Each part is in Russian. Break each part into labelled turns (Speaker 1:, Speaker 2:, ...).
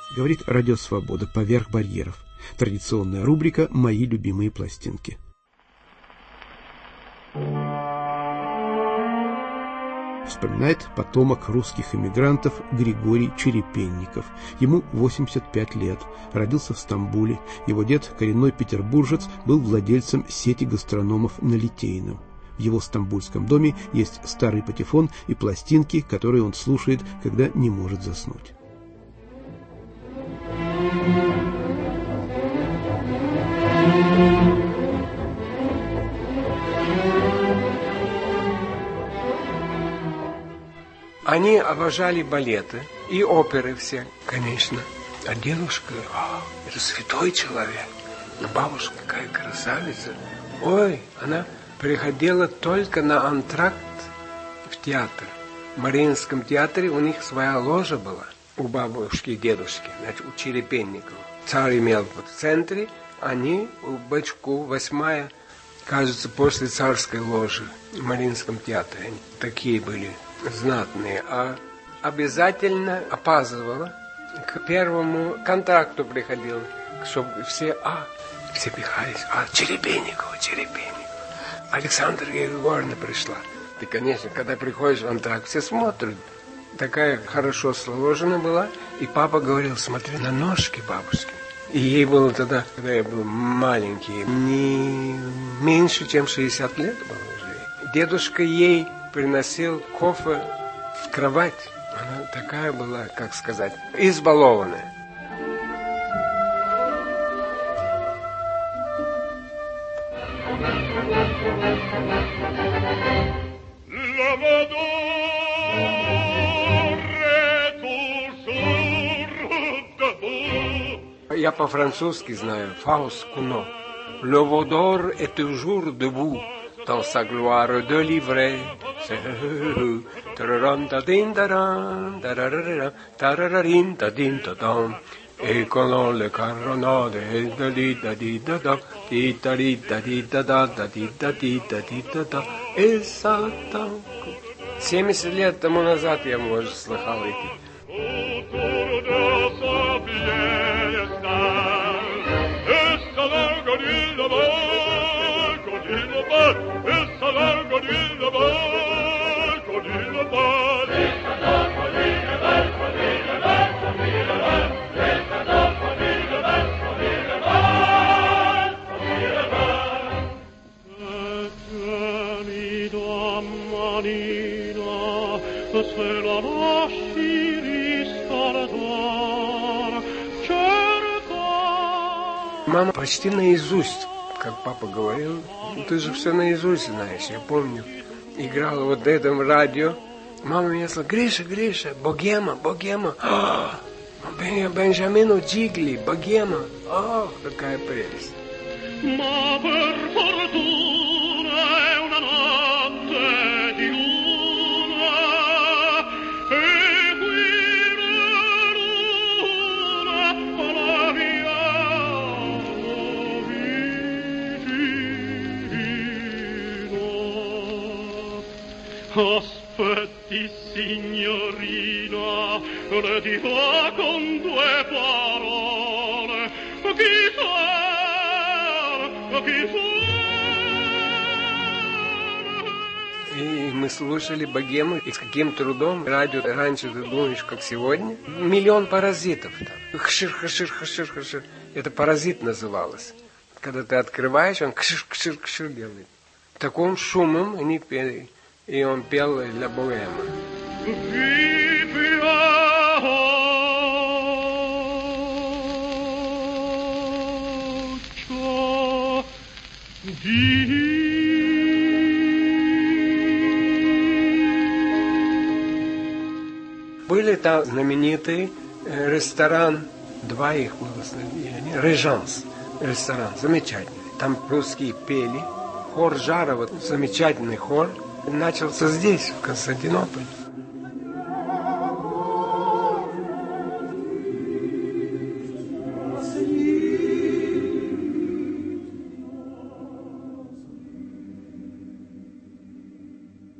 Speaker 1: Говорит Радио Свобода «Поверх барьеров». Традиционная рубрика «Мои любимые пластинки». Вспоминает потомок русских эмигрантов Григорий Черепенников. Ему 85 лет. Родился в Стамбуле. Его дед, коренной петербуржец, был владельцем сети гастрономов на Литейном. В его стамбульском доме есть старый патефон и пластинки, которые он слушает, когда не может заснуть.
Speaker 2: Они обожали балеты и оперы все, конечно. А дедушка, это святой человек. А бабушка какая красавица. Ой, она приходила только на антракт в театр. В Мариинском театре у них своя ложа была. У бабушки и дедушки, значит, у Черепенникова. Царь имел в центре, они у бачку 8-я, кажется, после царской ложи в Мариинском театре. Они такие были знатные. А обязательно опаздывала, к первому контракту приходила, чтобы все пихались. Черепенникова. Александра Григорьевна пришла. Ты, конечно, когда приходишь в антракт, все смотрят. Такая хорошо сложена была. И папа говорил, смотри на ножки бабушки. И ей было тогда, когда я был маленький, не меньше, чем 60 лет было уже. Дедушка ей приносил кофе в кровать. Она такая была, как сказать, избалованная. Я по-французски знаю. Фауст Куно. Le vaudor est toujours debout dans sa gloire de livret. Et quand le caronade et ça 70 лет тому назад я, может, слыхал эти. Мама почти наизусть, как папа говорил, ты же все наизусть знаешь, я помню. Играла вот на этом радио. Мама меня сказала, Гриша, богема. Бенджамину Джигли, богема. Какая прелесть.
Speaker 3: Aspetti, signorina, le dirò con 2 parole. Chi
Speaker 2: И мы слушали богему, и с каким трудом радио раньше, ты думаешь, как сегодня, 1 миллион паразитов там. Хшир. Это паразит называлось. Когда ты открываешь, он кшир делает. Таким шумом они пели. И он пел для богема. Были там знаменитый ресторан, 2 их было, Режанс ресторан, замечательный. Там русские пели, хор Жарова, замечательный хор. Начался здесь, в Константинополе.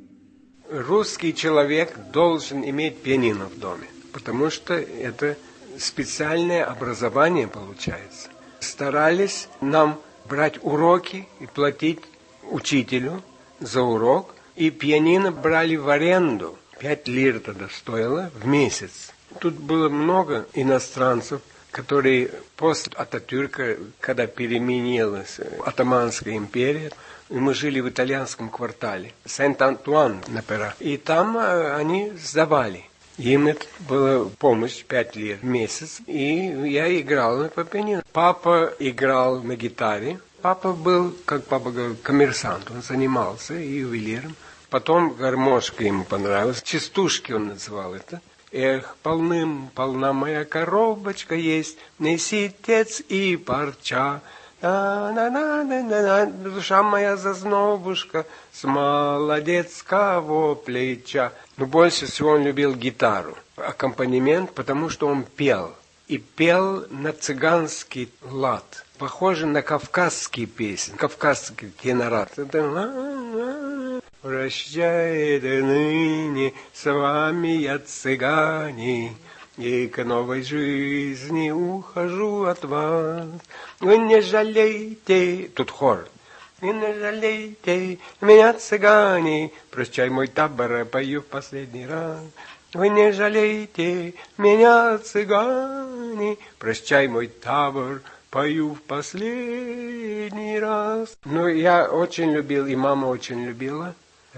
Speaker 2: Русский человек должен иметь пианино в доме, потому что это специальное образование получается. Старались нам брать уроки и платить учителю за урок. И пианино брали в аренду. 5 лир тогда стоило в месяц. Тут было много иностранцев, которые после Ататюрка, когда переменилась Отtomанская империя, и мы жили в итальянском квартале, Сент-Антуан-на-Пера. И там они сдавали. Им это была помощь 5 лир в месяц. И я играл на пианино. Папа играл на гитаре. Папа был, как папа говорил, коммерсант. Он занимался ювелиром. Потом гармошка ему понравилась. Частушки он называл это. Эх, полна моя коробочка есть, неси тец и парча. Душа моя зазнобушка с молодецкого плеча. Но больше всего он любил гитару, аккомпанемент, потому что он пел. И пел на цыганский лад, похоже на кавказские песни, кавказский тенорат. Прощай, ныне с вами я, цыгане, и к новой жизни ухожу от вас. Вы не жалейте, тут хор, вы не жалейте меня, цыгане, прощай, мой табор, пою в последний раз. Вы не жалейте меня, цыгане, прощай, мой табор, пою в последний раз. Ну, я очень любил, и мама очень любила.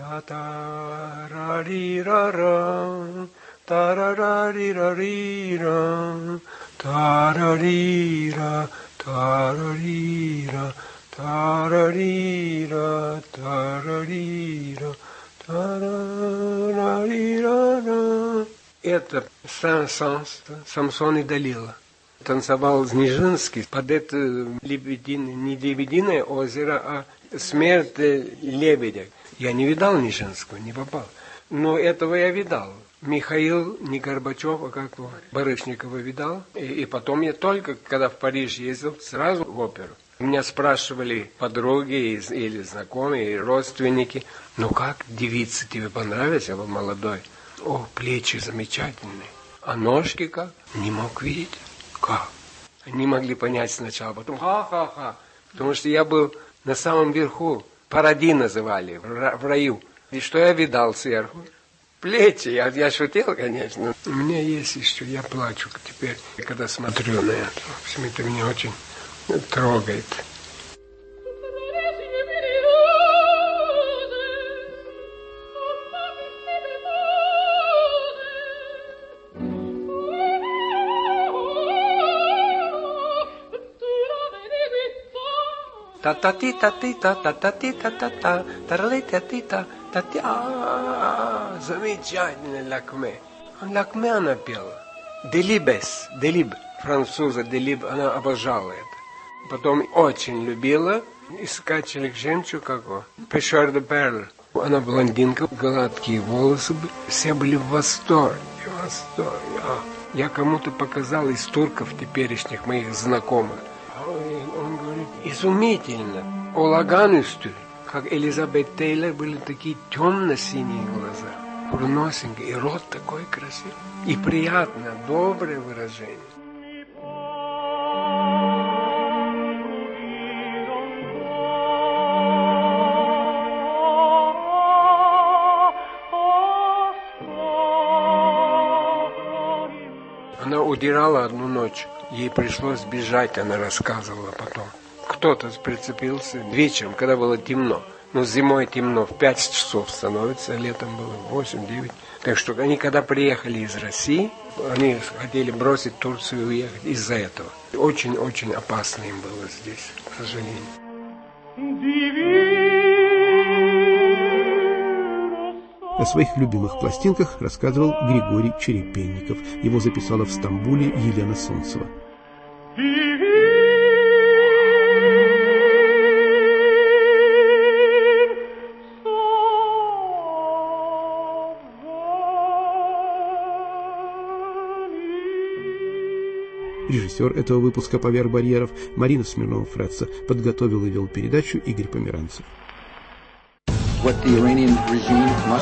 Speaker 2: Та-та-ра-ри-ра-ра, та-ра-ра-ри-ра-ри-ра, та-ра-ри-ра, та-ра-ри-ра, та-ра-ри-ра, та-ра-ри-ра, та-ра-ра-ри-ра-ра. Это Сен-Санс, Самсон и Далила. Танцевал Снежинский под это лебединое, не лебединое озеро, а смерть лебедя. Я не видал Нижинского, не попал. Но этого я видал. Михаил, не Горбачев, а как его, Барышникова видал. И потом я только, когда в Париж ездил, сразу в оперу. Меня спрашивали подруги или знакомые, или родственники, ну как, девица, тебе понравилась? Я был молодой. О, плечи замечательные. А ножки как? Не мог видеть. Как? Они могли понять сначала, потом ха-ха-ха. Потому что я был на самом верху. Паради называли, в раю. И что я видал сверху? Плечи. Я шутил, конечно. У меня есть еще, я плачу теперь, когда смотрю на это. В общем, это меня очень трогает. Та-та-ти-та-ти-та-та-та-ти-та-та-та, та-та-ти-та-та-та-ти-а. Замечательно, Лакме. Лакме она пела. Делиб, француза Делиб, она обожала это. Потом очень любила искатель жемчуг, какого? Пешер де Перль. Она блондинка, гладкие волосы. Все были в восторге. Я кому-то показал из турков теперешних моих знакомых. Он говорит, изумительно. Олаганустю, как Элизабет Тейлор, были такие темно-синие глаза, курносенькие, и рот такой красивый. И приятное, доброе выражение. Она удирала одну ночь. Ей пришлось бежать, она рассказывала потом. Кто-то прицепился вечером, когда было темно. Но зимой темно, в 5 часов становится, летом было 8-9. Так что они, когда приехали из России, они хотели бросить Турцию и уехать из-за этого. Очень-очень опасно им было здесь, к сожалению.
Speaker 1: О своих любимых пластинках рассказывал Григорий Черепенников. Его записала в Стамбуле Елена Солнцева. Режиссер этого выпуска «Поверх барьеров» Марина Смирнова-Фретца. Подготовил и вел передачу Игорь Померанцев.